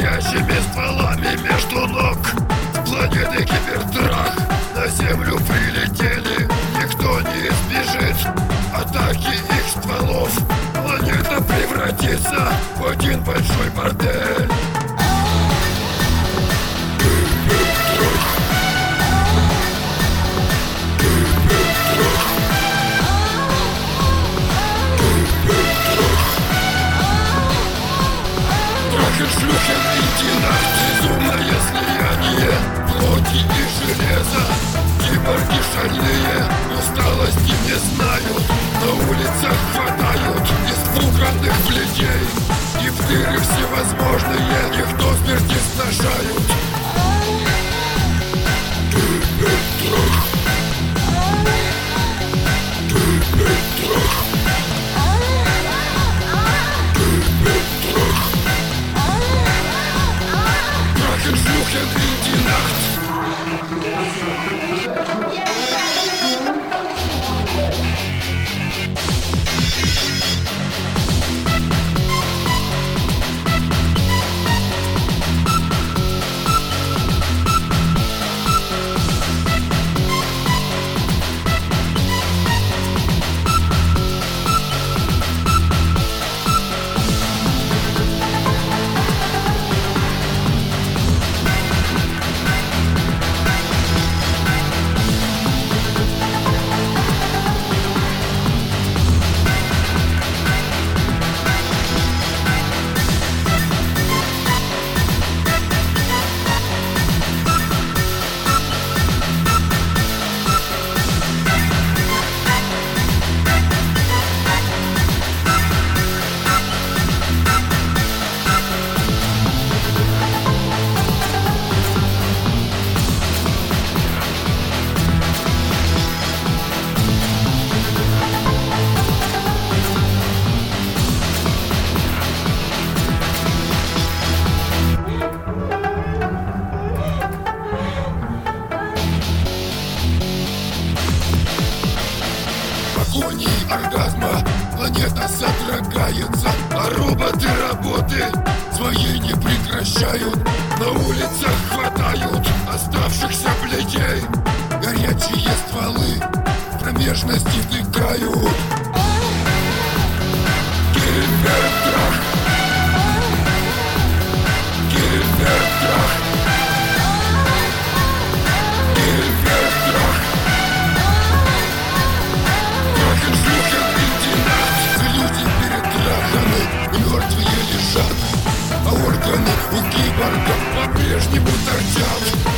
горящими стволами между ног. С планеты Кибертрах на Землю прилетели, никто не избежит атаки их стволов. Планета превратится в один большой бордель. Шлюхин и безумное слияние плоти и железа. Киборги шальные усталости не знают, на улицах хватают испуганных людей и в дыры всевозможные их до смерти сношают. Шлюхен и Динахт. Оргазма планета содрогается, а роботы работы своей не прекращают. На улицах хватают оставшихся бледей, горячие стволы в промежности втыкают. Кибертрах, Кибертрах, Кибертрах. Люди перетраханы, мертвые лежат, а органы у киборгов по-прежнему торчат.